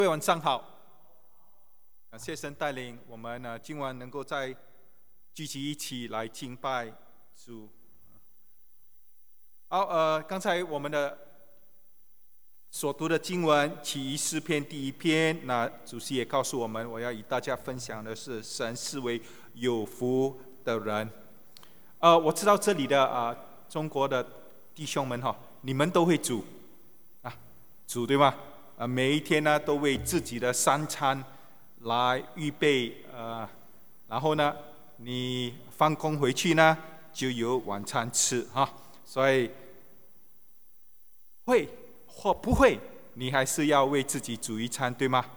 各位晚上好，感谢神带领我们今晚能够再聚集一起来敬拜主。好，刚才我们的所读的经文起于诗篇第1篇，那主席也告诉我们，我要与大家分享的是神视为有福的人。我知道这里的中国的弟兄们你们都会煮煮对吗？每一天呢都为自己的3餐来预备，然后呢你放工回去呢就有晚餐吃所以会或不会，你还是要为自己煮一餐，对吗？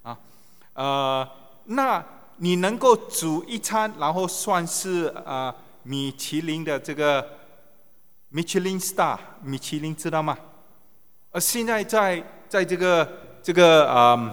那你能够煮一餐，然后算是米其林的这个 Michelin Star， 米其林知道吗？现在在这个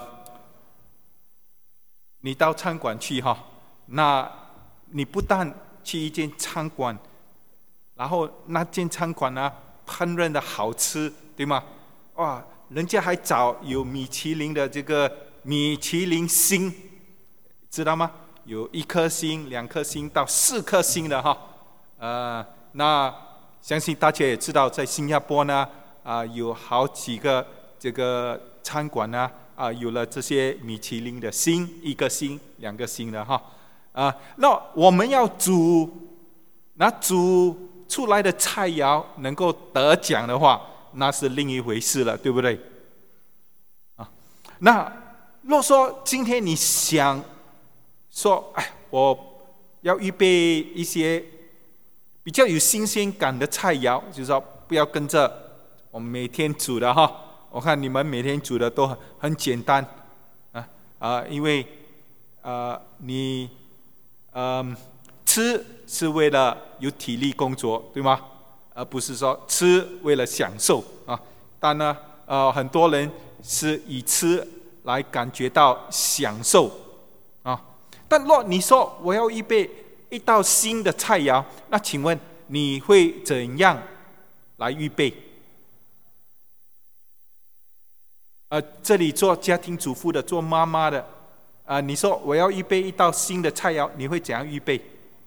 你到餐馆去那你不但去一间餐馆，然后那间餐馆呢烹饪的好吃，对吗？哇，人家还找有米其林的这个米其林星，知道吗？有1颗星、2颗星到4颗星的那相信大家也知道，在新加坡呢有好几个这个餐馆呢有了这些米其林的星，1个星、2个星的那我们要煮出来的菜肴能够得奖的话，那是另一回事了，对不对？那若说今天你想说，我要预备一些比较有新鲜感的菜肴，就是说不要跟着我们每天煮的我看你们每天煮的都很简单因为你吃是为了有体力工作，对吗？而不是说吃为了享受但呢很多人是以吃来感觉到享受但若你说我要预备一道新的菜肴，那请问你会怎样来预备？这里做家庭主妇的，做妈妈的你说我要预备一道新的菜肴，你会怎样预备？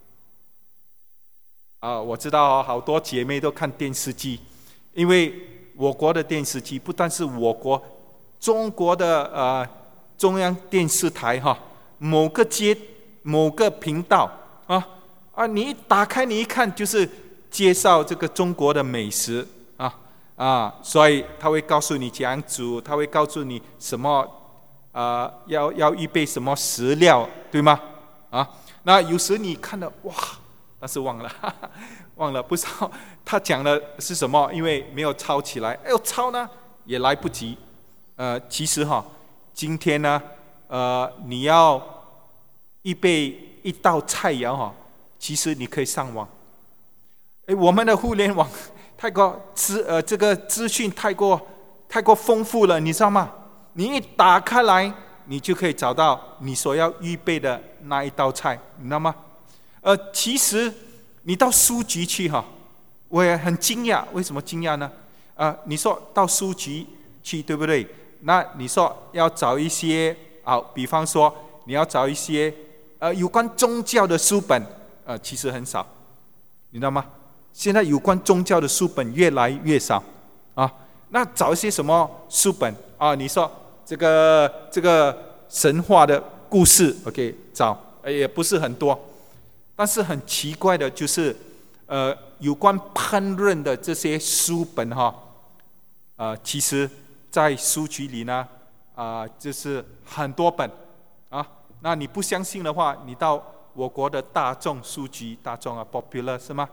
我知道好多姐妹都看电视机，因为我国的电视机不但是我国中国的中央电视台某个频道你一打开你一看就是介绍这个中国的美食所以他会告诉你怎样煮，他会告诉你什么要预备什么食料，对吗？那有时你看了哇，但是忘了不知道他讲的是什么，因为没有抄起来。抄呢也来不及。其实今天呢你要预备一道菜肴其实你可以上网。我们的互联网太过这个资讯太过丰富了，你知道吗？你一打开来，你就可以找到你所要预备的那一道菜，你知道吗？其实你到书局去我也很惊讶，为什么惊讶呢？你说到书局去，对不对？那你说要找一些比方说你要找一些有关宗教的书本，其实很少，你知道吗？现在有关宗教的书本越来越少那找一些什么书本你说这个神话的故事 OK 找也不是很多，但是很奇怪的就是有关烹饪的这些书本其实在书局里呢就是很多本那你不相信的话，你到我国的大众书局，大众Popular 是吗？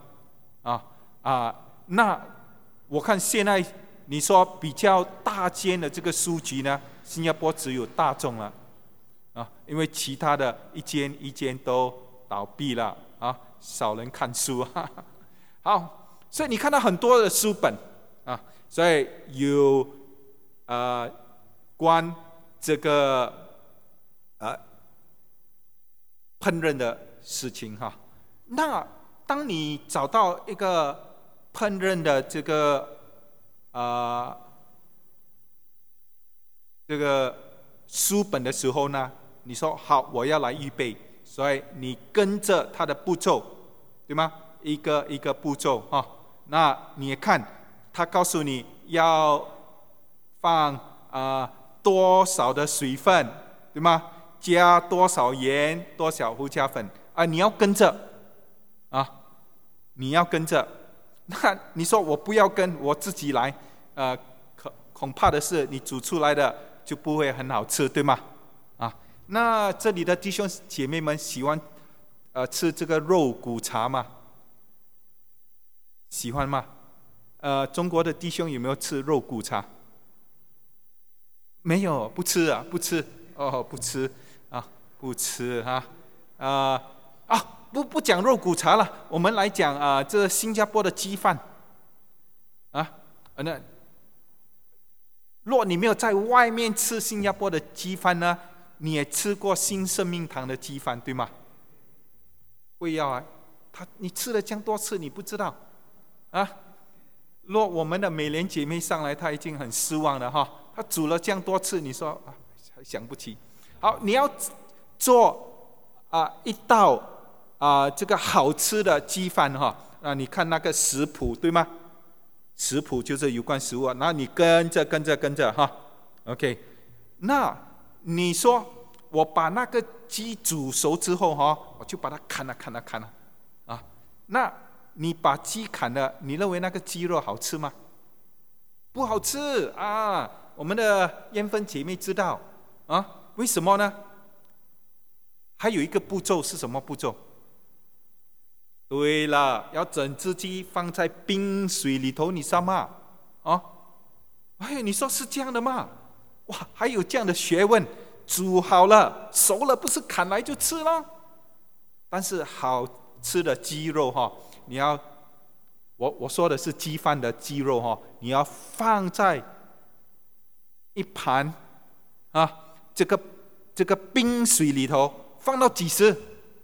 那我看现在你说比较大间的这个书局呢，新加坡只有大众了因为其他的一间都倒闭了少人看书好，所以你看到很多的书本所以有关这个烹饪的事情那当你找到一个烹饪的这个书本的时候呢，你说好，我要来预备，所以你跟着他的步骤，对吗？一个一个步骤哈。那你也看，他告诉你要放多少的水分，对吗？加多少盐，多少胡椒粉啊？你要跟着啊，你要跟着。那你说我不要跟，我自己来，恐怕的是你煮出来的就不会很好吃，对吗？啊，那这里的弟兄姐妹们喜欢吃这个肉骨茶吗？喜欢吗？中国的弟兄有没有吃肉骨茶？没有，不吃啊，不吃哦，不吃啊，不吃啊，不讲肉骨茶了，我们来讲这新加坡的鸡饭那若你没有在外面吃新加坡的鸡饭呢，你也吃过新生命堂的鸡饭，对吗？会要啊，你吃了这样多次，你不知道啊？若我们的美莲姐妹上来，她已经很失望了哈。她煮了这样多次，你说还想不起？好，你要做一道这个好吃的鸡饭哈。你看那个食谱对吗？食谱就是有关食物然后你跟着哈。OK， 那你说我把那个鸡煮熟之后哈，我就把它砍了那你把鸡砍了，你认为那个鸡肉好吃吗？不好吃啊！我们的烟芬姐妹知道为什么呢？还有一个步骤是什么步骤？对了，要整只鸡放在冰水里头，你知道吗？你说是这样的吗？哇，还有这样的学问！煮好了、熟了，不是砍来就吃了？但是好吃的鸡肉你要我说的是鸡饭的鸡肉你要放在一盘这个冰水里头，放到几时？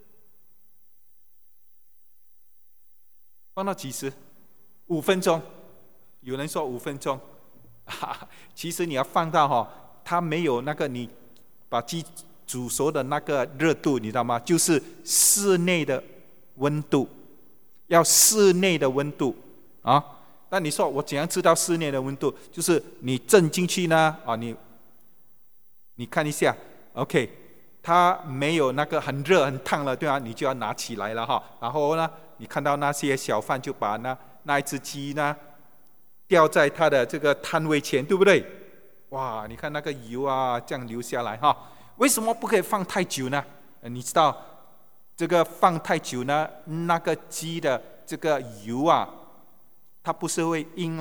放到几时？5分钟。有人说5分钟，其实你要放到它没有那个你把鸡煮熟的那个热度，你知道吗？就是室内的温度，要室内的温度那你说我怎样知道室内的温度？就是你蒸进去呢你看一下 ，OK， 它没有那个很热很烫了，对吧？你就要拿起来了然后呢，你看到那些小贩就把那一只鸡呢吊在它的这个摊位前，对不对？哇，你看那个油这样流下来为什么不可以放太久呢？你知道这个放太久呢，那个鸡的这个油它不是会硬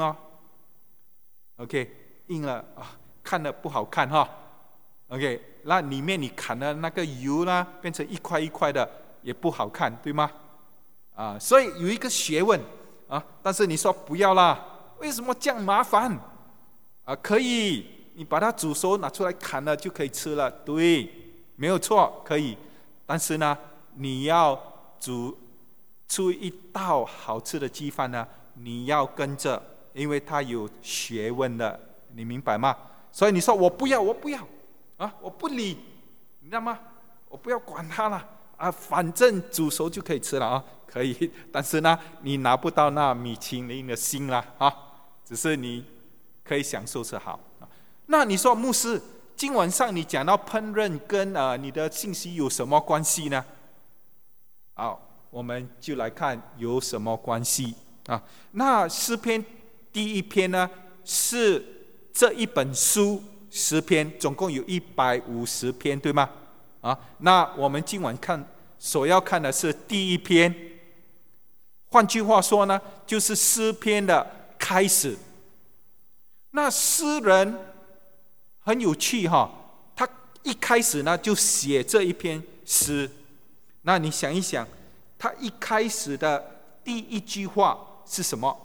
OK， 硬了看了不好看OK， 那里面你砍的那个油呢，变成一块一块的，也不好看，对吗？所以有一个学问但是你说不要啦，为什么这样麻烦？可以，你把它煮熟拿出来砍了就可以吃了，对，没有错，可以。但是呢，你要煮出一道好吃的鸡饭呢，你要跟着，因为它有学问的，你明白吗？所以你说我不要我不理，你知道吗？我不要管它了反正煮熟就可以吃了可以。但是呢，你拿不到那米其林的星了只是你可以享受是好。那你说牧师，今晚上你讲到烹饪跟你的信息有什么关系呢？好，我们就来看有什么关系那诗篇第1篇呢，是这一本书诗篇，总共有150篇，对吗？那我们今晚所要看的是第1篇。换句话说呢，就是诗篇的开始。那诗人很有趣他一开始呢就写这一篇诗。那你想一想，他一开始的第一句话是什么？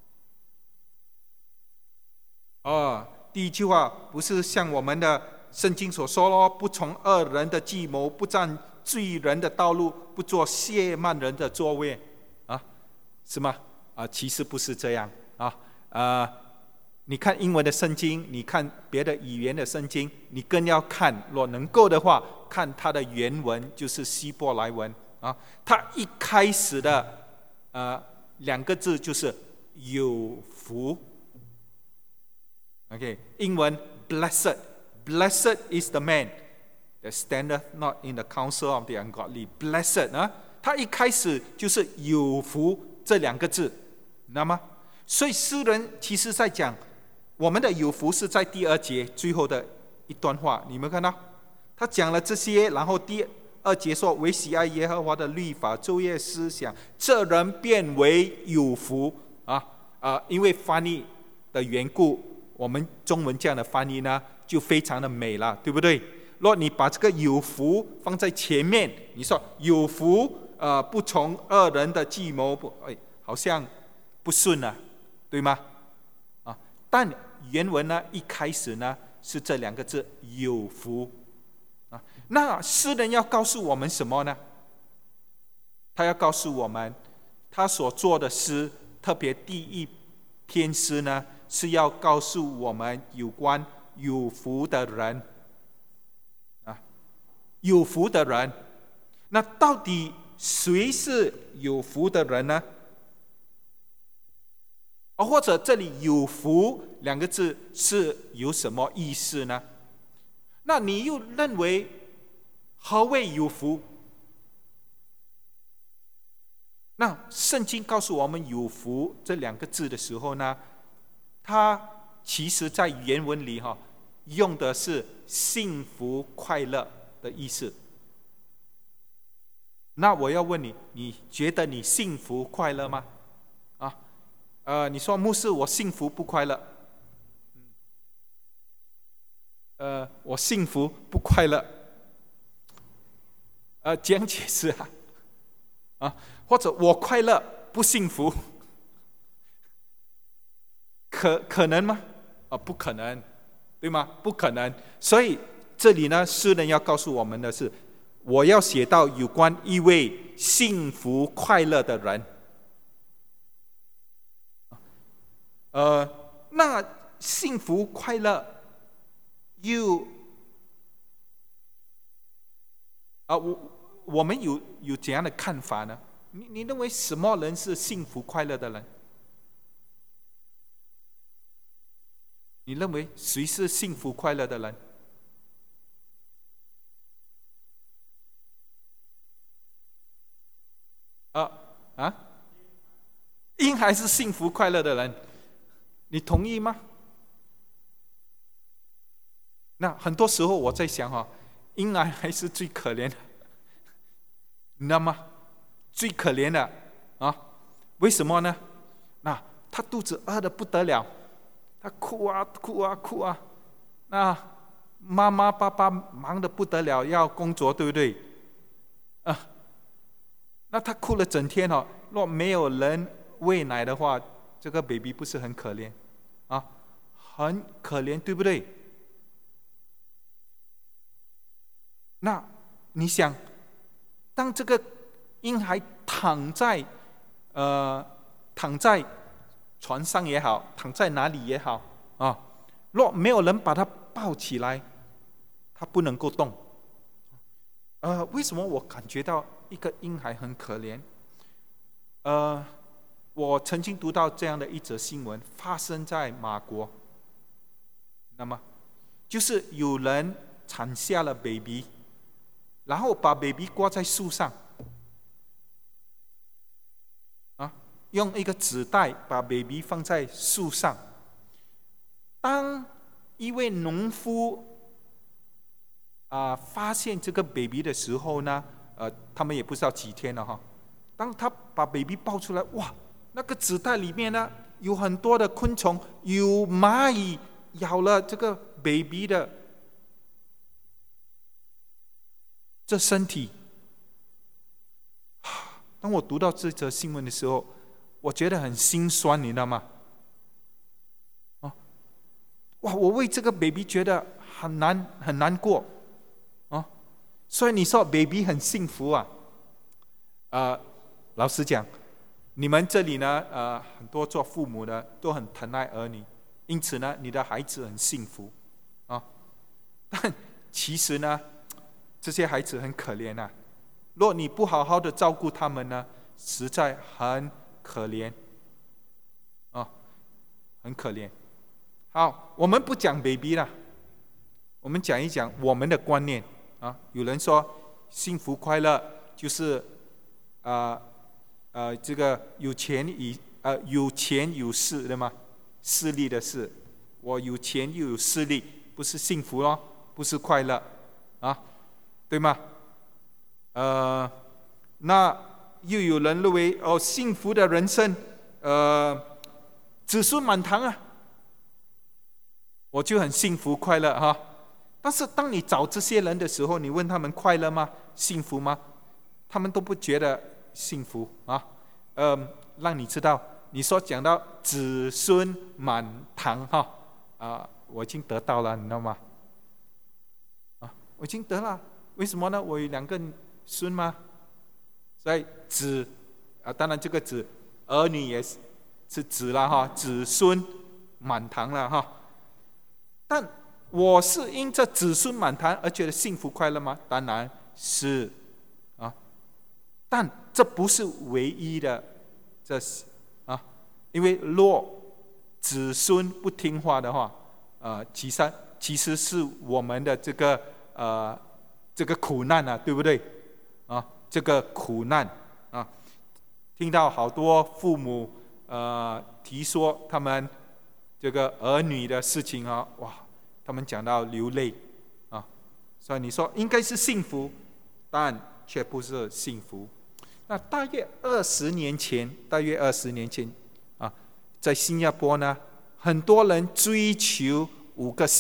第一句话不是像我们的圣经所说咯，不从恶人的计谋，不占罪人的道路，不做亵慢人的座位是吗？其实不是这样你看英文的圣经，你看别的语言的圣经，你更要看，若能够的话，看它的原文，就是希伯来文啊。它一开始的2个字就是有福。OK， 英文 blessed，blessed is the man that standeth not in the counsel of the ungodly。blessed 啊，它一开始就是有福这2个字，知道吗？所以诗人其实在讲。我们的有福是在第2节最后的一段话，你们看到他讲了这些，然后第2节说：“唯喜爱耶和华的律法，昼夜思想，这人变为有福。”因为翻译的缘故，我们中文这样的翻译呢，就非常的美了，对不对？若你把这个有福放在前面，你说有福，不从恶人的计谋，好像不顺了，对吗？但原文呢，一开始呢是这2个字有福那诗人要告诉我们什么呢？他要告诉我们，他所做的诗，特别第1篇诗呢，是要告诉我们有关有福的人有福的人。那到底谁是有福的人呢？或者这里有福2个字是有什么意思呢？那你又认为何谓有福？那圣经告诉我们有福这2个字的时候呢，它其实在原文里用的是幸福快乐的意思。那我要问你，你觉得你幸福快乐吗？你说牧师，我幸福不快乐。我幸福不快乐。这样解释或者我快乐不幸福，可能吗？不可能，对吗？不可能。所以这里呢，诗人要告诉我们的是，我要写到有关一位幸福快乐的人。那幸福快乐我们有怎样的看法呢？你认为什么人是幸福快乐的人？你认为谁是幸福快乐的人？婴孩是幸福快乐的人，你同意吗？那很多时候我在想婴儿还是最可怜的，你知道吗？最可怜的为什么呢？那他肚子饿得不得了，他哭啊哭啊哭啊，那妈妈爸爸忙得不得了，要工作，对不对？那他哭了整天若没有人喂奶的话，这个 baby 不是很可怜很可怜，对不对？那你想，当这个婴孩躺在床上也好，躺在哪里也好若没有人把他抱起来，他不能够动。为什么我感觉到一个婴孩很可怜？我曾经读到这样的一则新闻，发生在马国。那么，就是有人产下了 baby， 然后把 baby 挂在树上，用一个纸袋把 baby 放在树上。当一位农夫发现这个 baby 的时候呢，他们也不知道几天了当他把 baby 抱出来，哇，那个纸袋里面呢有很多的昆虫，有蚂蚁咬了这个 baby 的这身体。当我读到这则新闻的时候，我觉得很心酸，你知道吗？哇，我为这个 baby 觉得很难过所以你说 baby 很幸福老实讲，你们这里呢很多做父母的都很疼爱儿女因此呢，你的孩子很幸福啊。但其实呢，这些孩子很可怜啊。若你不好好的照顾他们呢，实在很可怜啊，很可怜。好，我们不讲 baby 啦，我们讲一讲我们的观念啊。有人说幸福快乐就是这个有钱有势，对吗？势力的势，我有钱又有势力，不是幸福咯，不是快乐啊，对吗？那又有人认为幸福的人生，子孙满堂啊，我就很幸福快乐哈。但是当你找这些人的时候，你问他们快乐吗？幸福吗？他们都不觉得幸福啊。让你知道，你说讲到子孙满堂哈，我已经得到了，你知道吗？我已经得了，为什么呢？我有2个孙吗？所以子当然这个子儿女也是子了哈，子孙满堂了哈。但我是因这子孙满堂而觉得幸福快乐吗？当然是啊，但这不是唯一的，因为若子孙不听话的话，其实是我们的这个苦难啊，对不对？这个苦难啊，听到好多父母提说他们这个儿女的事情啊，哇，他们讲到流泪啊。所以你说应该是幸福，但却不是幸福。那大约20年前啊，在新加坡呢，很多人追求5个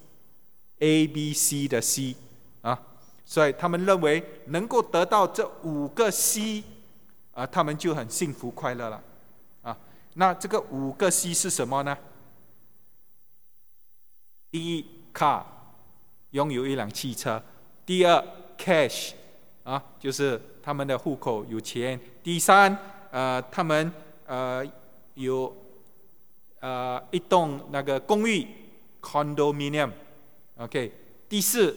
C，ABC 的 C 啊，所以他们认为能够得到这5个 C 他们就很幸福快乐了啊。那这个5个 C 是什么呢？第一 ，car， 拥有一辆汽车；第二 ，cash， 就是他们的户口有钱；第三，他们有一栋那个公寓 condominium，OK。第四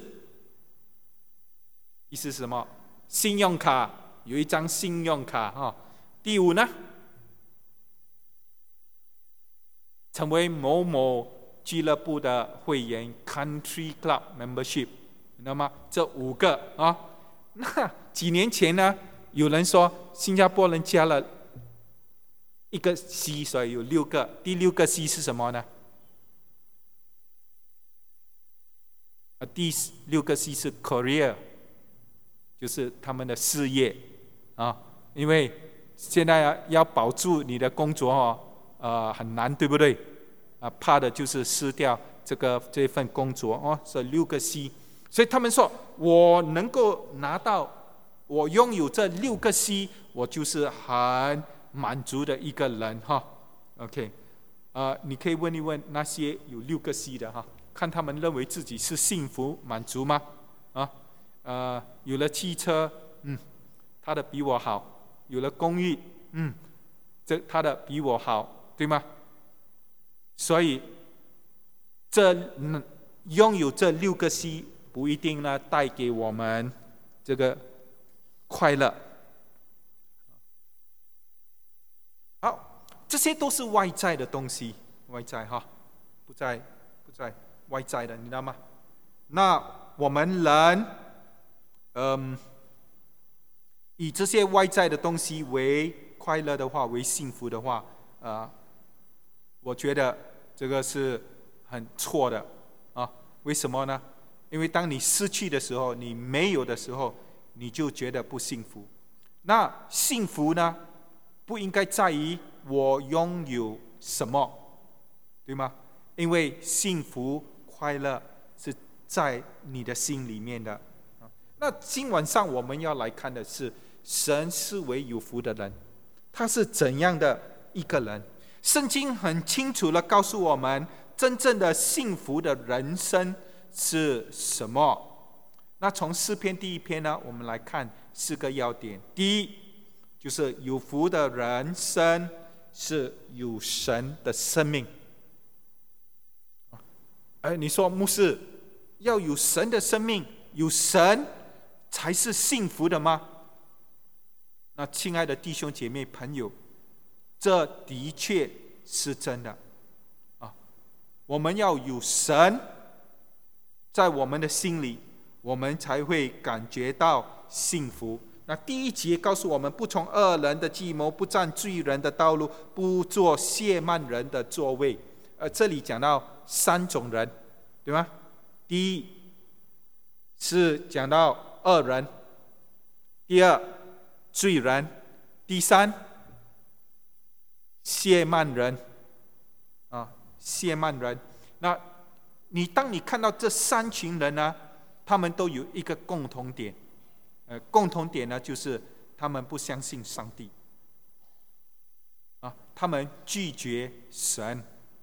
是什么？信用卡，有一张信用卡哈。第5呢，成为某某俱乐部的会员 ，Country Club Membership， 你知道吗？这5个啊。那几年前呢，有人说新加坡人加了1个 C， 所以有6个。第6个 C 是什么呢？第6个 C 是 career， 就是他们的事业啊。因为现在要保住你的工作很难，对不对？怕的就是失掉这份工作所以6个 C。所以他们说，我能够拿到，我拥有这6个 C， 我就是很满足的一个人哈。OK， 你可以问一问那些有6个 C 的哈，看他们认为自己是幸福满足吗？有了汽车，他的比我好；有了公寓，他的比我好，对吗？所以拥有这6个 C。不一定呢，带给我们这个快乐。好，这些都是外在的东西，外在哈，不在外在的，你知道吗？那我们人，以这些外在的东西为快乐的话，为幸福的话，我觉得这个是很错的啊。为什么呢？因为当你失去的时候，你没有的时候，你就觉得不幸福。那幸福呢，不应该在于我拥有什么，对吗？因为幸福快乐是在你的心里面的。那今晚上我们要来看的是，神视为有福的人，他是怎样的一个人？圣经很清楚地告诉我们，真正的幸福的人生是什么？那从诗篇第1篇呢，我们来看4个要点。第一，就是有福的人生是有神的生命。 你说牧师要有神的生命，有神才是幸福的吗？那亲爱的弟兄姐妹朋友，这的确是真的啊！我们要有神在我们的心里，我们才会感觉到幸福。那第一节告诉我们，不从恶人的计谋，不占罪人的道路，不做亵慢人的座位。这里讲到3种人，对吗？第一是讲到恶人，第二罪人，第三亵慢人啊，亵慢人。那当你看到这3群人呢，他们都有一个共同点，共同点呢就是他们不相信上帝啊，他们拒绝神。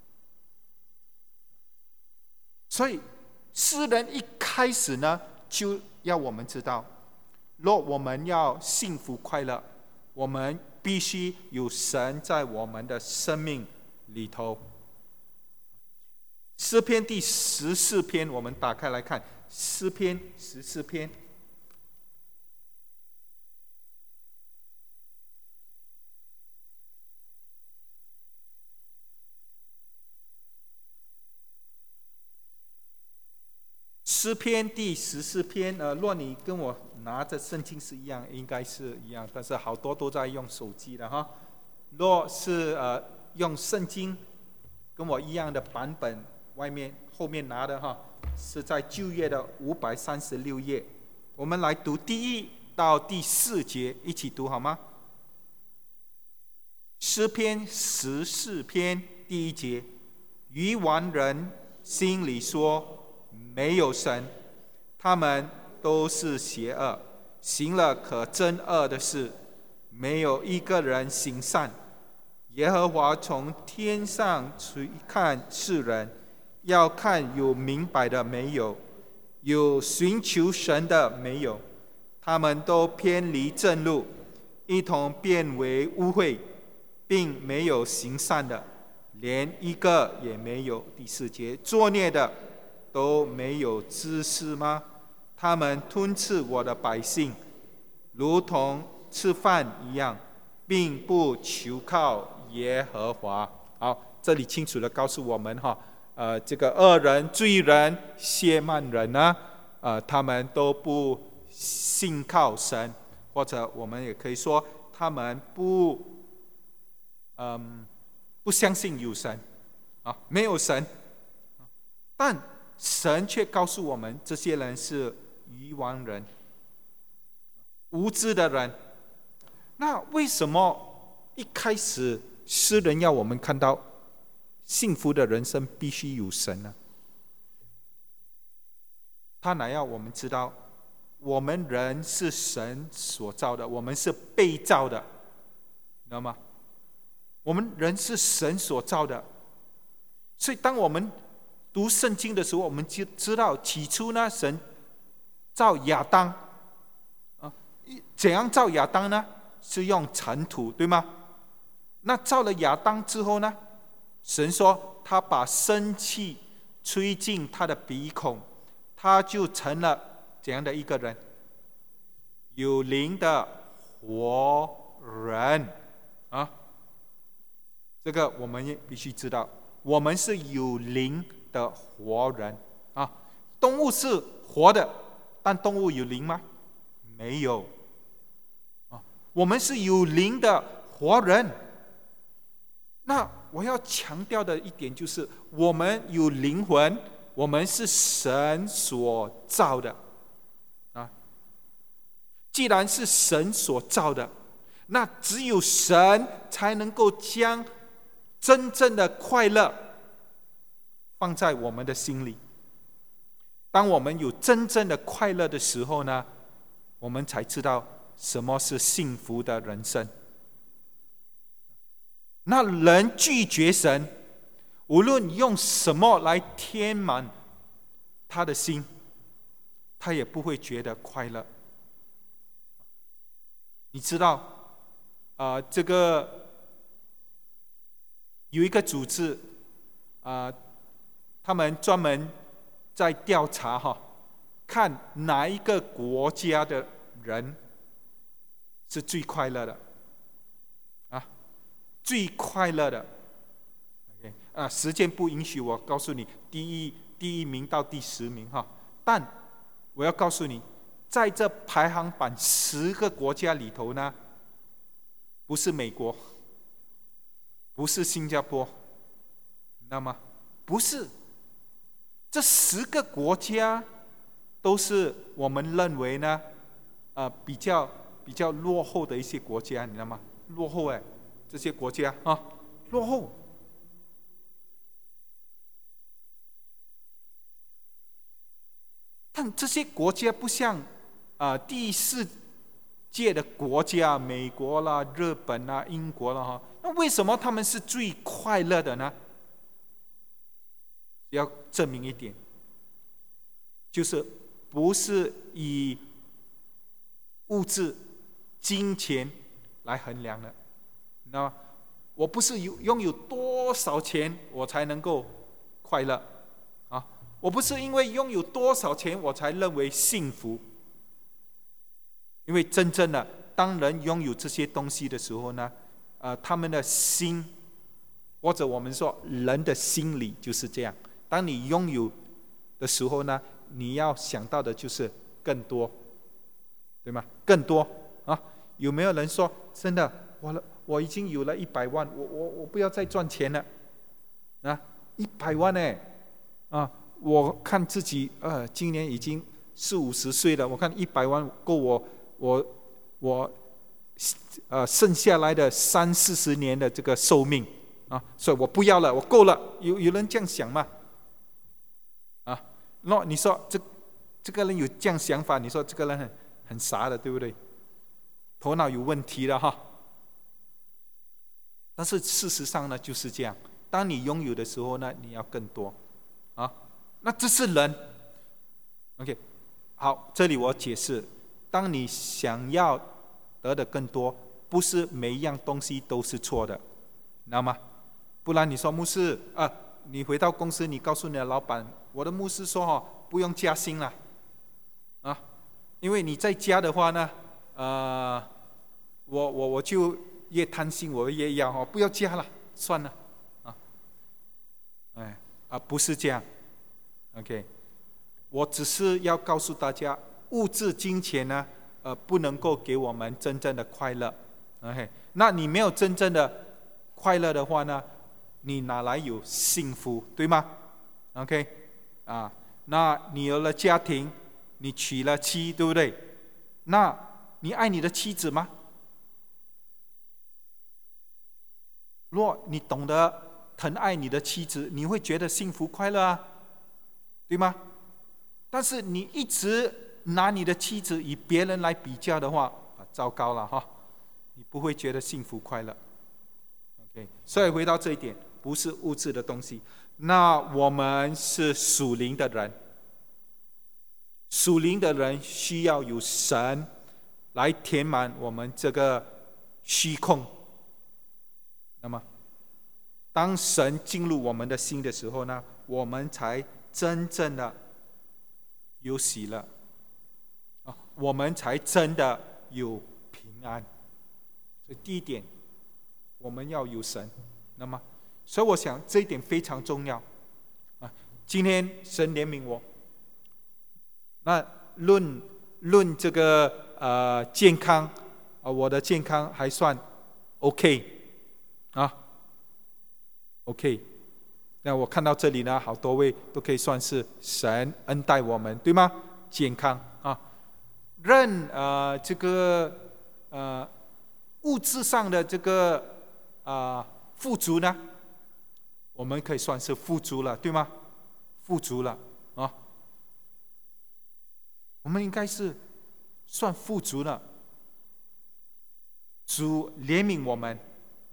所以诗人一开始呢，就要我们知道，若我们要幸福快乐，我们必须有神在我们的生命里头。诗篇第14篇，我们打开来看，诗篇14篇。诗篇第14篇，若你跟我拿着圣经是一样，应该是一样，但是好多都在用手机的哈。若是用圣经跟我一样的版本，后面拿的哈，是在旧约的536页。我们来读第1到第4节，一起读好吗？诗篇14篇第1节，愚顽人心里说，没有神，他们都是邪恶，行了可憎恶的事，没有一个人行善。耶和华从天上垂看世人，要看有明白的没有，有寻求神的没有。他们都偏离正路，一同变为污秽，并没有行善的，连一个也没有。第4节，作孽的都没有知识吗？他们吞吃我的百姓，如同吃饭一样，并不求靠耶和华。好，这里清楚的告诉我们哈，这个恶人、罪人、亵慢人呢，他们都不信靠神，或者我们也可以说，他们不相信有神啊，没有神。但神却告诉我们，这些人是愚顽人、无知的人。那为什么一开始诗人要我们看到幸福的人生必须有神呢？他乃要我们知道，我们人是神所造的，我们是被造的，知道吗？我们人是神所造的，所以当我们读圣经的时候，我们就知道起初呢，神造亚当怎样造亚当呢？是用尘土，对吗？那造了亚当之后呢，神说他把生气吹进他的鼻孔，他就成了怎样的一个人？有灵的活人啊！这个我们也必须知道，我们是有灵的活人啊。动物是活的，但动物有灵吗？没有啊。我们是有灵的活人。那我要强调的一点就是，我们有灵魂，我们是神所造的啊。既然是神所造的，那只有神才能够将真正的快乐放在我们的心里。当我们有真正的快乐的时候呢，我们才知道什么是幸福的人生。那人拒绝神，无论用什么来填满他的心，他也不会觉得快乐。你知道这个有一个组织他们专门在调查看哪一个国家的人是最快乐的最快乐的。OK，时间不允许我告诉你第一名到第10名但我要告诉你，在这排行榜10个国家里头呢，不是美国，不是新加坡，你知道吗？不是，这10个国家都是我们认为呢，比较落后的一些国家，你知道吗？落后这些国家落后。但这些国家不像第4届的国家，美国啦、日本啦、英国啦那为什么他们是最快乐的呢？要证明一点，就是不是以物质、金钱来衡量的，你知道吗？我不是拥有多少钱我才能够快乐我不是因为拥有多少钱我才认为幸福，因为真正的当人拥有这些东西的时候呢，他们的心，或者我们说人的心理就是这样，当你拥有的时候呢，你要想到的就是更多，对吗？更多有没有人说真的我已经有了100万，我不要再赚钱了100万我看自己今年已经40-50岁了，我看100万够我剩下来的30-40年的这个寿命所以我不要了，我够了。有人这样想吗？你说这个人有这样想法，你说这个人很傻的，对不对？头脑有问题了但是事实上呢，就是这样。当你拥有的时候呢，你要更多那这是人。 OK， 好，这里我解释，当你想要得的更多，不是每一样东西都是错的，知道吗？不然你说牧师你回到公司，你告诉你的老板，我的牧师说不用加薪了因为你再加的话呢我就越贪心，我越要不要加了，算了不是这样。 OK， 我只是要告诉大家，物质金钱呢不能够给我们真正的快乐。 OK， 那你没有真正的快乐的话呢，你哪来有幸福，对吗？ OK， 那你有了家庭，你娶了妻，对不对？那你爱你的妻子吗？若你懂得疼爱你的妻子，你会觉得幸福快乐对吗？但是你一直拿你的妻子与别人来比较的话糟糕了你不会觉得幸福快乐。 OK， 所以回到这一点，不是物质的东西。那我们是属灵的人，属灵的人需要有神来填满我们这个虚空。那么当神进入我们的心的时候呢，我们才真正的有喜乐我们才真的有平安。所以第一点，我们要有神。那么所以我想这一点非常重要今天神怜悯我，那论这个健康我的健康还算 OK OK， 那我看到这里呢，好多位都可以算是神恩待我们，对吗？健康这个物质上的这个富足呢，我们可以算是富足了，对吗？富足了我们应该是算富足了。主怜悯我们，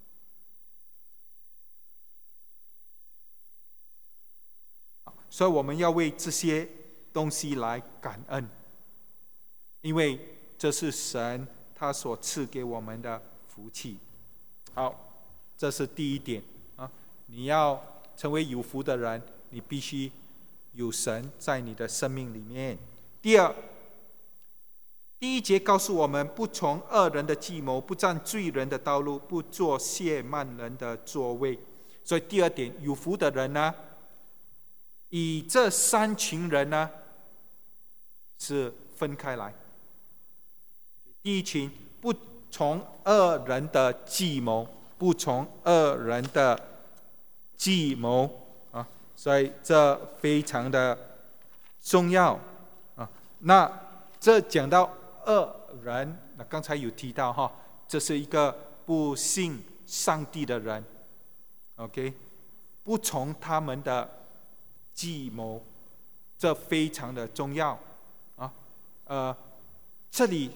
所以我们要为这些东西来感恩，因为这是神他所赐给我们的福气。好，这是第一点你要成为有福的人， 你必须有神在你的生命里面。第二，第一节告诉我们，不从恶人的计谋，不占罪人的道路，不坐亵慢人的座位。所以第二点，有福的人呢，以这三群人呢是分开来。第一群，不从恶人的计谋，不从恶人的计谋啊，所以这非常的重要啊。那这讲到恶人，那刚才有提到哈，这是一个不信上帝的人 ，OK， 不从他们的计谋，这非常的重要啊。这里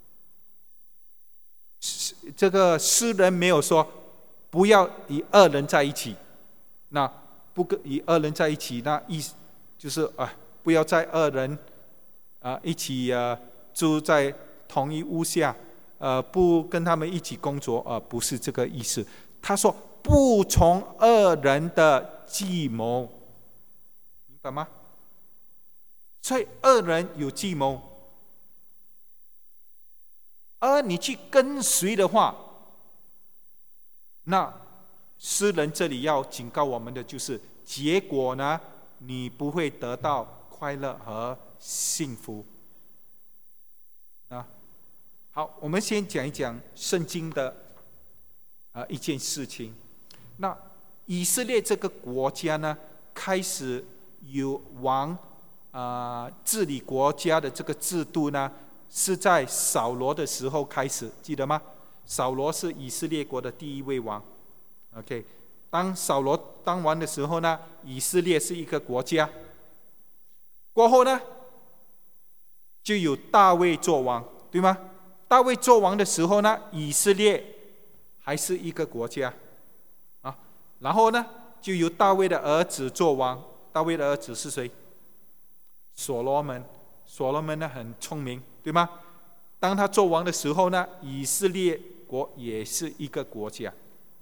这个诗人没有说不要与恶人在一起，那不跟与恶人在一起，那意思就是不要在恶人一起住在同一屋下，不跟他们一起工作，不是这个意思。他说不从恶人的计谋，明白吗？所以恶人有计谋，而你去跟随的话，那诗人这里要警告我们的就是，结果呢，你不会得到快乐和幸福。好，我们先讲一讲圣经的一件事情。那以色列这个国家呢，开始有王治理国家的这个制度呢，是在扫罗的时候开始，记得吗？扫罗是以色列国的第一位王。OK， 当扫罗当王的时候呢，以色列是一个国家。过后呢，就有大卫做王，对吗？大卫做王的时候呢，以色列还是一个国家然后呢，就由大卫的儿子做王。大卫的儿子是谁？所罗门。所罗门呢很聪明，对吗？当他做王的时候呢，以色列国也是一个国家。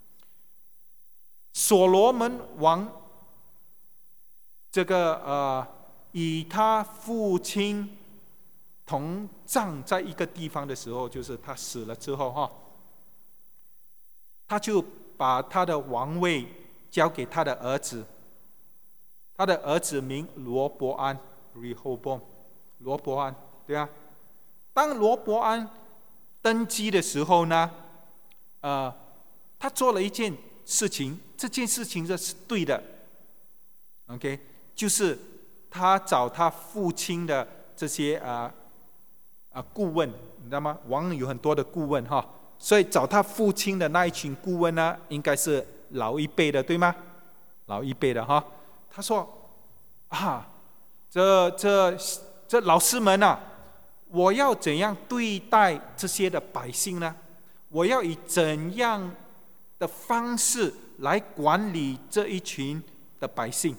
所罗门王这个与他父亲同葬在一个地方的时候，就是他死了之后他就把他的王位交给他的儿子，他的儿子名罗伯安 （Rehoboam）。罗伯安，对啊。当罗伯安登基的时候呢，他做了一件事情，这件事情是对的 ，OK， 就是他找他父亲的这些顾问，你知道吗？王有很多的顾问所以找他父亲的那一群顾问呢，应该是老一辈的，对吗？老一辈的他说这老师们我要怎样对待这些的百姓呢？我要以怎样的方式来管理这一群的百姓？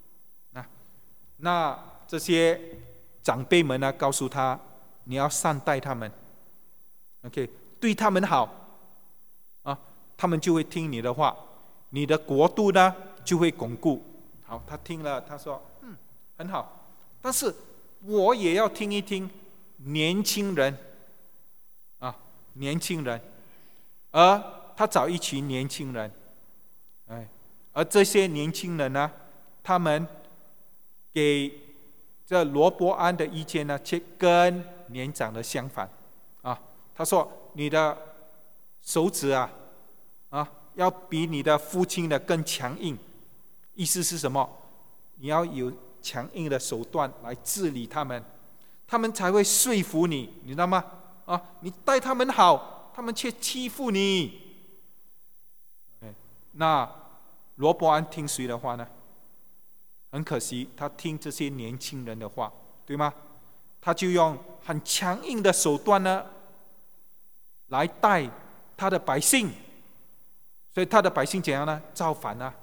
那这些长辈们呢，告诉他，你要善待他们 ，OK， 对他们好他们就会听你的话，你的国度呢就会巩固。好，他听了，他说很好，但是我也要听一听年轻人年轻人，而他找一群年轻人，而这些年轻人呢，他们给这罗伯安的意见呢，却跟年长的相反他说你的手指要比你的父亲的更强硬，意思是什么？你要有强硬的手段来治理他们，他们才会说服你，你知道吗？你待他们好，他们却欺负你。那罗伯安听谁的话呢？很可惜，他听这些年轻人的话，对吗？他就用很强硬的手段呢，来带他的百姓。所以他的百姓怎样呢？造反了，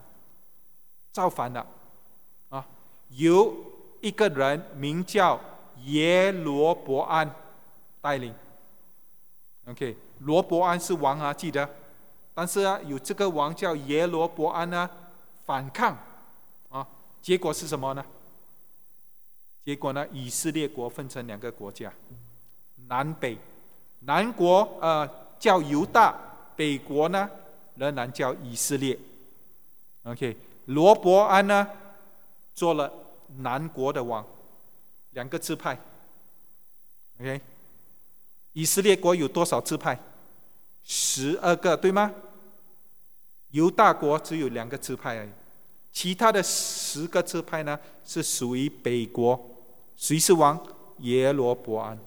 由一个人名叫耶罗伯安带领。OK， 罗伯安是王记得，但是有这个王叫耶罗伯安呢，反抗结果是什么呢？结果呢，以色列国分成2个国家，南北。南国叫犹大，北国呢仍然叫以色列。OK， 罗伯安呢做了南国的王，2个支派。OK， 以色列国有多少支派？12个，对吗？犹大国只有2个支派而已，其他的10个支派呢是属于北国。谁是王？耶罗伯安。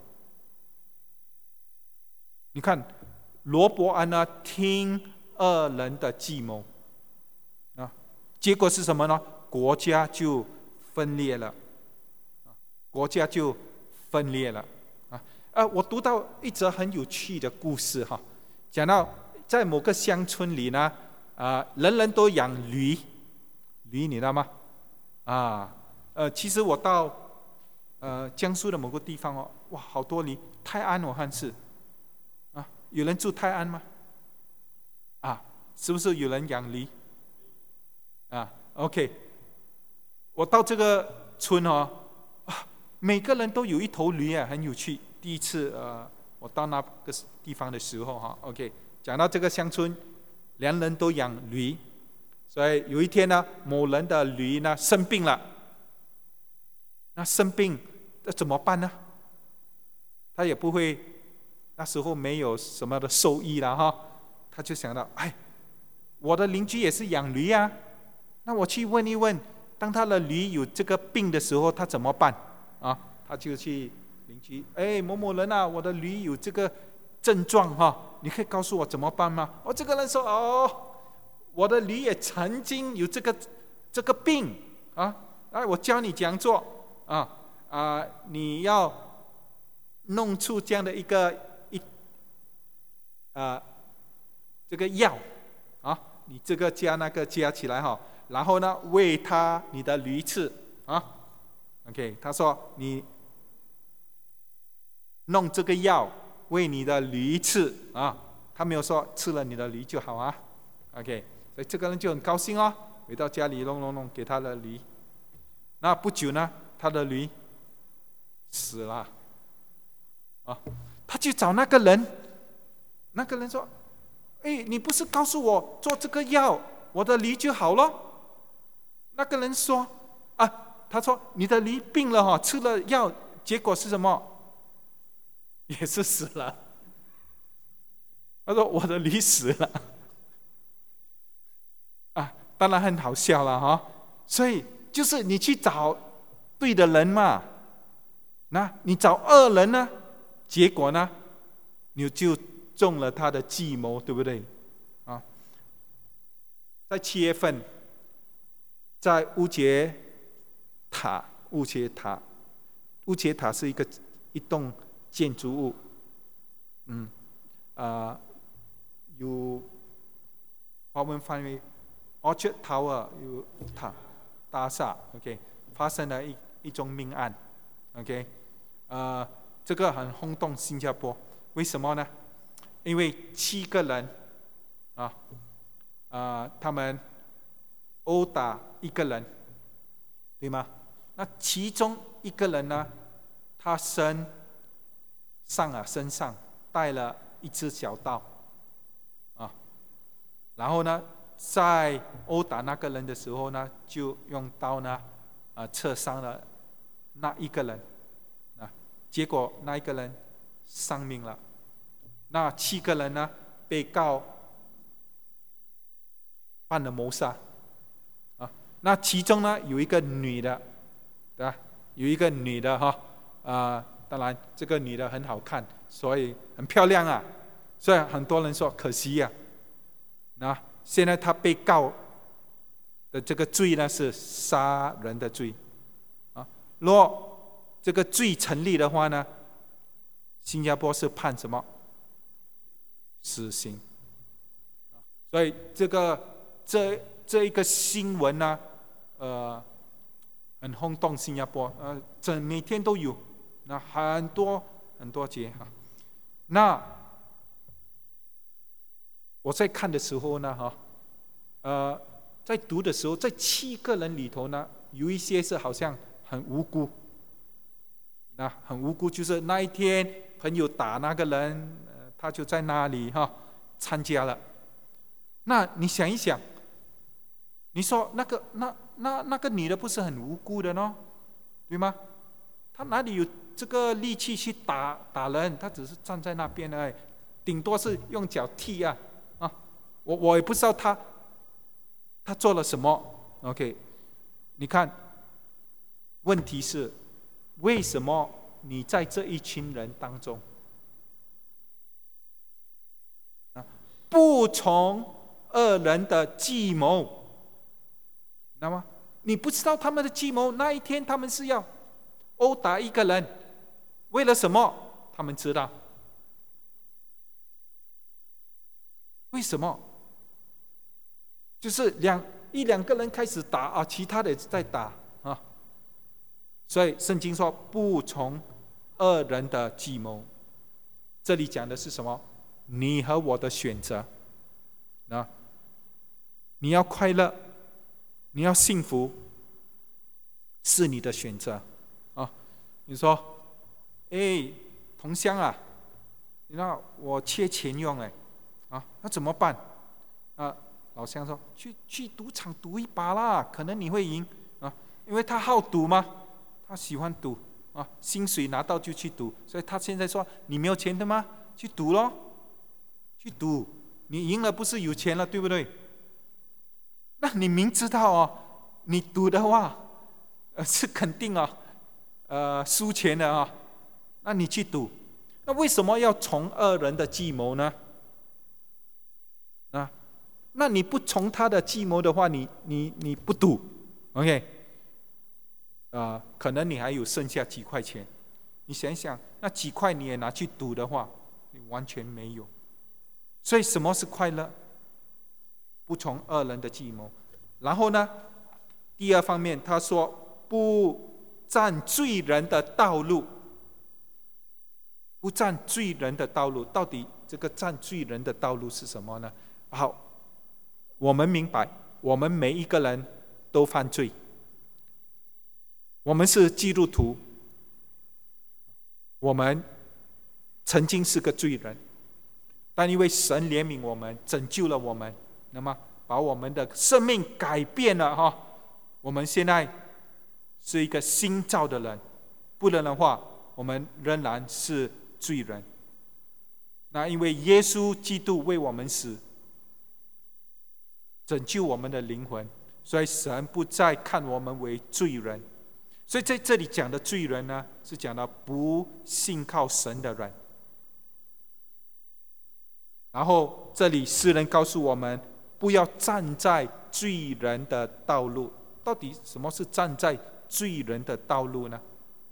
你看，罗伯安呢听2人的计谋，结果是什么呢？国家就分裂了，国家就分裂了。我读到一则很有趣的故事哈，讲到在某个乡村里呢，人人都养驴，驴你知道吗？其实我到江苏的某个地方哦，哇，好多驴，泰安我看是。有人住泰安吗？是不是有人养驴？OK， 我到这个村哦，每个人都有一头驴啊，很有趣。第一次我到那个地方的时候哈 ，OK， 讲到这个乡村，2人都养驴，所以有一天呢，某人的驴呢生病了，那生病怎么办呢？他也不会。那时候没有什么的兽医了哈，他就想到，我的邻居也是养驴啊，那我去问一问，当他的驴有这个病的时候，他怎么办？他就去邻居，某某人啊，我的驴有这个症状哈，你可以告诉我怎么办吗？这个人说，我的驴也曾经有这个病我教你怎样做你要弄出这样的一个这个药你这个加那个加起来然后呢喂你的驴吃OK， 他说你弄这个药喂你的驴吃他没有说吃了你的驴就好OK， 所以这个人就很高兴回到家里弄给他的驴。那不久呢，他的驴死了他去找那个人。那个人说：“你不是告诉我做这个药，我的驴就好了？”那个人说：“他说你的驴病了吃了药，结果是什么？也是死了。”他说：“我的驴死了。”当然很好笑了所以就是你去找对的人嘛，那你找恶人呢，结果呢，你就中了他的计谋，对不对？在7月份，在乌节塔是一栋建筑物，有华文翻译 Orchard Tower 有大厦 ，OK， 发生了一宗命案 ，OK， 这个很轰动新加坡，为什么呢？因为7个人他们殴打1个人，对吗？那其中1个人呢，他身上带了一只小刀然后呢，在殴打那个人的时候呢，就用刀呢刺伤了那1个人结果那1个人丧命了。那7个人呢，被告犯了谋杀那其中呢有一个女的，对吧？有一个女的当然这个女的很好看，所以很漂亮所以很多人说可惜那现在她被告的这个罪呢是杀人的罪若这个罪成立的话呢，新加坡是判什么？死刑。所以这一个新闻呢很轰动新加坡每天都有那很多节那我在看的时候呢在读的时候，在7个人里头呢， 有一些是好像很无辜，很无辜，就是那一天朋友打那个人，他就在那里参加了。那你想一想，你说那个女的不是很无辜的呢，对吗？她哪里有这个力气去打人？她只是站在那边而已，顶多是用脚踢啊！我也不知道她做了什么。OK， 你看，问题是为什么你在这一群人当中不从恶人的计谋？那么你不知道他们的计谋，那一天他们是要殴打一个人，为了什么？他们知道。为什么？就是一两个人开始打其他的也在打所以圣经说不从恶人的计谋。这里讲的是什么？你和我的选择你要快乐，你要幸福，是你的选择你说同乡你知道我缺钱用那怎么办老乡说去赌场赌一把啦，可能你会赢因为他好赌嘛，他喜欢赌薪水拿到就去赌，所以他现在说你没有钱的吗？去赌咯，去赌，你赢了不是有钱了，对不对？那你明知道你赌的话是肯定输钱的那你去赌，那为什么要从恶人的计谋呢？那你不从他的计谋的话，你不赌 ，OK， 可能你还有剩下几块钱，你想想，那几块你也拿去赌的话，你完全没有。所以什么是快乐？不从恶人的计谋。然后呢，第二方面他说不占罪人的道路。不占罪人的道路，到底这个占罪人的道路是什么呢？好，我们明白，我们每一个人都犯罪，我们是基督徒，我们曾经是个罪人，但因为神怜悯我们，拯救了我们，那么把我们的生命改变了我们现在是一个新造的人，不然的话我们仍然是罪人。那因为耶稣基督为我们死，拯救我们的灵魂，所以神不再看我们为罪人。所以在这里讲的罪人呢，是讲到不信靠神的人。然后这里诗人告诉我们，不要站在罪人的道路。到底什么是站在罪人的道路呢？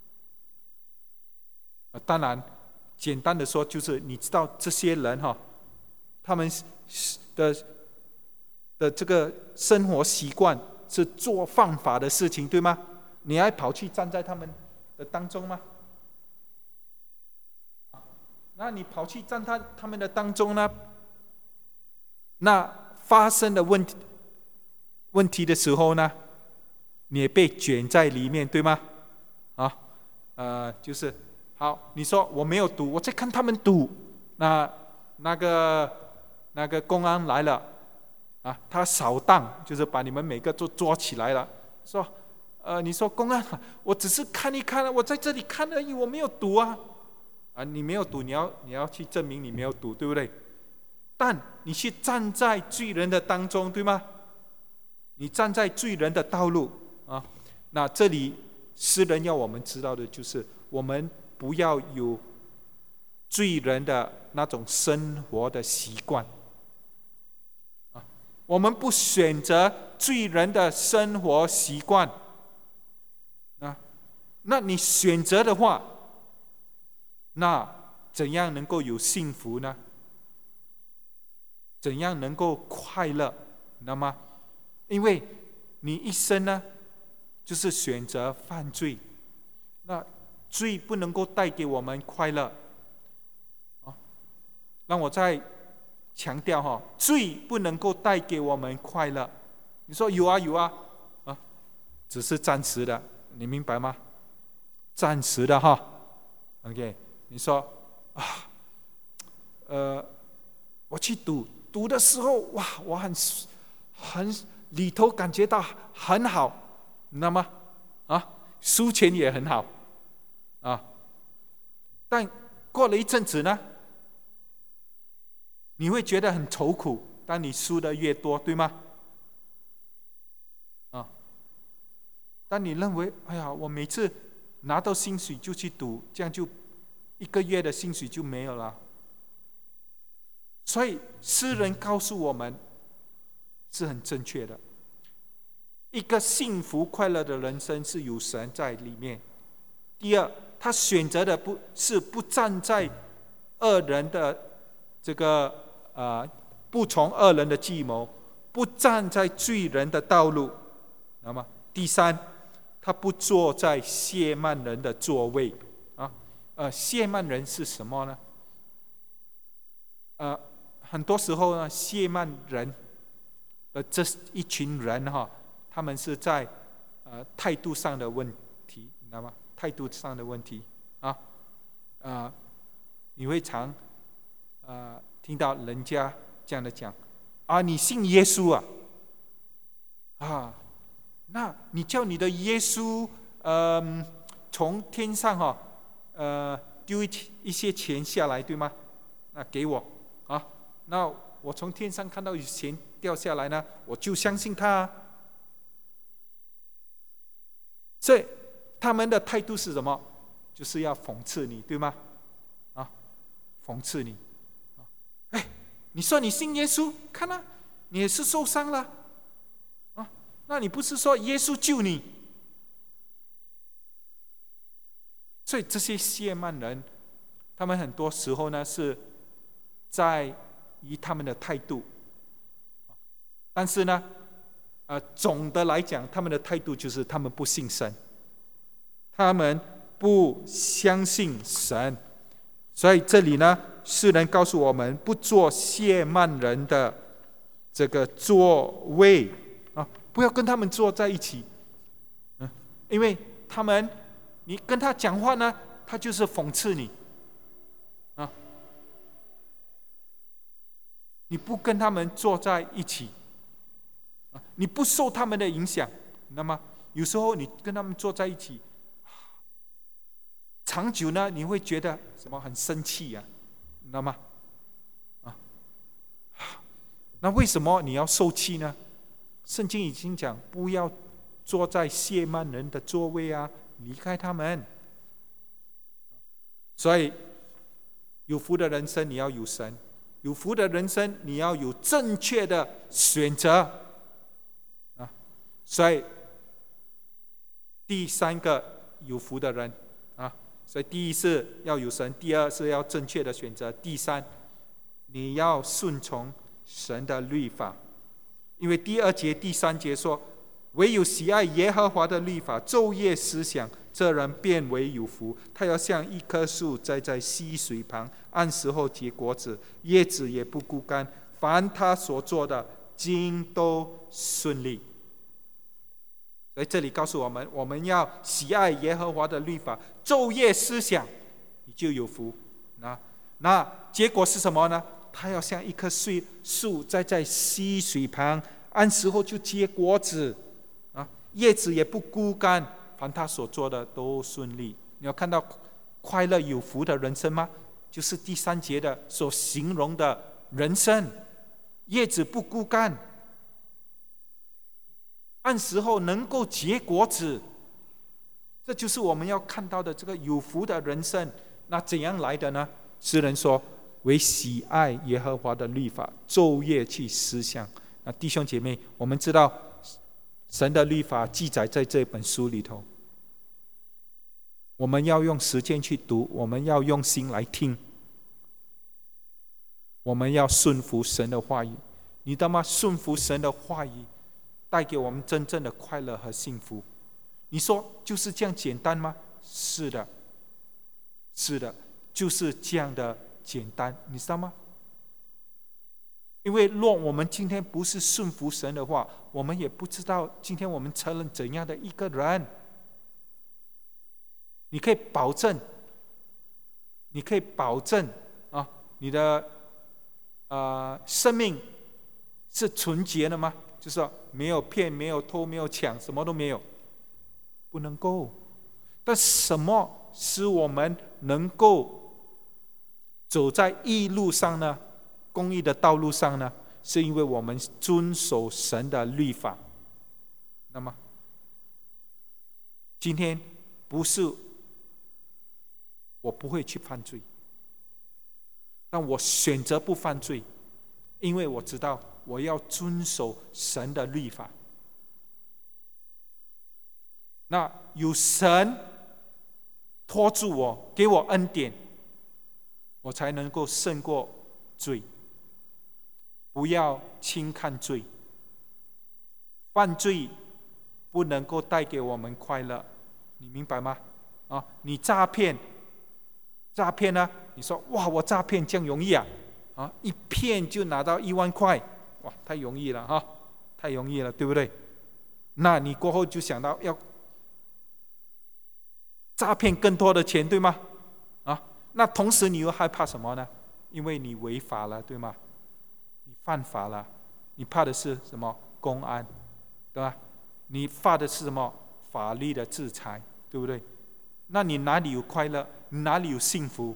当然简单的说，就是你知道这些人他们的这个生活习惯是做犯法的事情，对吗？你还跑去站在他们的当中吗？那你跑去站他们的当中呢？那发生的问题的时候呢，你也被卷在里面，对吗？就是好，你说我没有赌，我在看他们赌。那个公安来了他扫荡，就是把你们每个都抓起来了，说你说公安，我只是看一看，我在这里看而已，我没有赌你没有赌，你要去证明你没有赌，对不对？但你去站在罪人的当中，对吗？你站在罪人的道路那这里诗人要我们知道的就是，我们不要有罪人的那种生活的习惯我们不选择罪人的生活习惯那你选择的话，那怎样能够有幸福呢？怎样能够快乐？那么因为你一生呢就是选择犯罪，那罪不能够带给我们快乐让我再强调罪不能够带给我们快乐。你说有啊只是暂时的，你明白吗？暂时的哈。OK， 你说我去赌的时候，哇，我很里头感觉到很好，你知道吗？输钱也很好但过了一阵子呢，你会觉得很愁苦，当你输的越多，对吗？当你认为哎呀，我每次拿到薪水就去赌，这样就1个月的薪水就没有了。所以诗人告诉我们是很正确的，一个幸福快乐的人生是有神在里面。第二，他选择的不站在恶人的这个不从恶人的计谋，不站在罪人的道路。那么第三，他不坐在亵慢人的座位亵慢人是什么呢？很多时候呢，亵慢人的这一群人他们是在态度上的问题，你知道吗？态度上的问题你会常听到人家这样的讲你信耶稣那你叫你的耶稣从天上丢一些钱下来，对吗？那给我那我从天上看到有钱掉下来呢，我就相信他所以他们的态度是什么？就是要讽刺你，对吗？讽刺你你说你信耶稣，看你也是受伤了那你不是说耶稣救你？所以这些亵慢人，他们很多时候呢是在于他们的态度，但是呢总的来讲，他们的态度就是他们不信神，他们不相信神。所以这里呢，诗人告诉我们，不做亵慢人的这个座位不要跟他们坐在一起因为他们你跟他讲话呢，他就是讽刺你你不跟他们坐在一起你不受他们的影响，那么有时候你跟他们坐在一起，长久呢，你会觉得什么很生气你知道吗？那为什么你要受气呢？圣经已经讲不要坐在亵慢人的座位离开他们。所以有福的人生你要有神，有福的人生你要有正确的选择所以第三个有福的人所以第一是要有神，第二是要正确的选择，第三你要顺从神的律法。因为第2节第3节说，唯有喜爱耶和华的律法，昼夜思想，这人便为有福。他要像一棵树栽在溪水旁，按时候结果子，叶子也不枯干，凡他所做的尽都顺利。所以这里告诉我们，我们要喜爱耶和华的律法，昼夜思想，你就有福。那结果是什么呢？他要像一棵树栽在溪水旁，按时候就结果子叶子也不枯干，凡他所做的都顺利。你要看到快乐有福的人生吗？就是第3节的所形容的人生，叶子不枯干，按时候能够结果子，这就是我们要看到的这个有福的人生。那怎样来的呢？诗人说，为喜爱耶和华的律法，昼夜去思想。那弟兄姐妹，我们知道神的律法记载在这本书里头，我们要用时间去读，我们要用心来听，我们要顺服神的话语。你知道吗？顺服神的话语带给我们真正的快乐和幸福。你说就是这样简单吗？是的，是的，就是这样的简单，你知道吗？ 因为若我们今天不是顺服神的话，我们也不知道今天我们成了怎样的一个人。你可以保证啊，你的生命是纯洁的吗？就是说没有骗、没有偷、没有抢，什么都没有，不能够。但什么使我们能够走在义路上呢？公义的道路上呢？是因为我们遵守神的律法。那么今天不是我不会去犯罪，但我选择不犯罪，因为我知道我要遵守神的律法。那有神托住我，给我恩典，我才能够胜过罪。不要轻看罪，犯罪不能够带给我们快乐，你明白吗？你诈骗呢？你说哇，我诈骗这样容易啊？一骗就拿到1万块，哇，太容易了哈，太容易了，对不对？那你过后就想到要诈骗更多的钱，对吗？那同时你又害怕什么呢？因为你违法了，对吗？你犯法了，你怕的是什么？公安，对吧？你怕的是什么？法律的制裁，对不对？那你哪里有快乐？你哪里有幸福？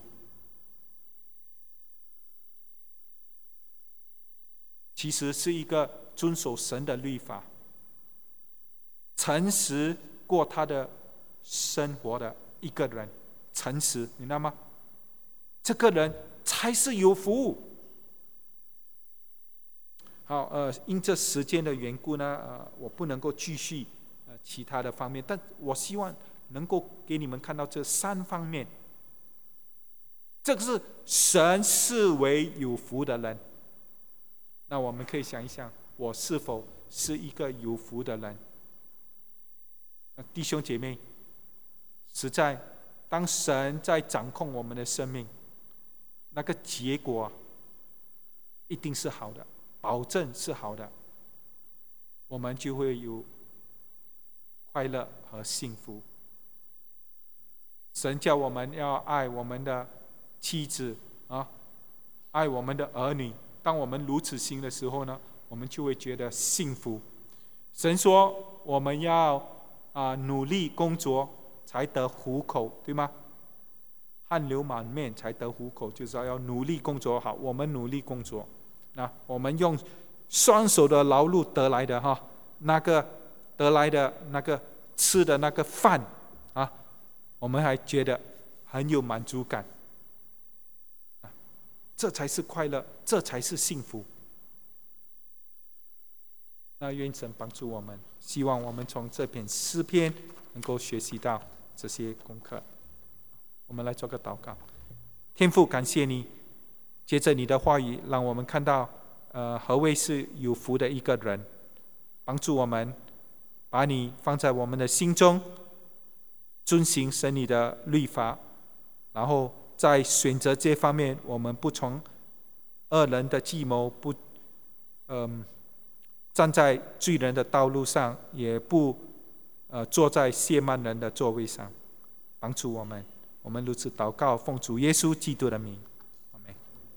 其实是一个遵守神的律法，诚实过他的生活的一个人，诚实，明白吗？这个人才是有福。好，因这时间的缘故呢，我不能够继续其他的方面，但我希望能够给你们看到这3方面。这个是神视为有福的人。那我们可以想一想，我是否是一个有福的人？弟兄姐妹，实在当神在掌控我们的生命，那个结果一定是好的，保证是好的，我们就会有快乐和幸福。神叫我们要爱我们的妻子爱我们的儿女。当我们如此行的时候呢，我们就会觉得幸福。神说我们要努力工作才得糊口，对吗？汗流满面才得糊口，就是要努力工作。好，我们努力工作，那我们用双手的劳碌得来的那个得来的那个吃的那个饭我们还觉得很有满足感。这才是快乐，这才是幸福。那愿神帮助我们，希望我们从这篇诗篇能够学习到这些功课。我们来做个祷告。天父，感谢你，接着你的话语让我们看到何谓是有福的一个人，帮助我们把你放在我们的心中，遵行神你的律法，然后在选择这方面，我们不从恶人的计谋，不站在罪人的道路上，也不坐在亵慢人的座位上。帮助我们，我们如此祷告，奉主耶稣基督的名。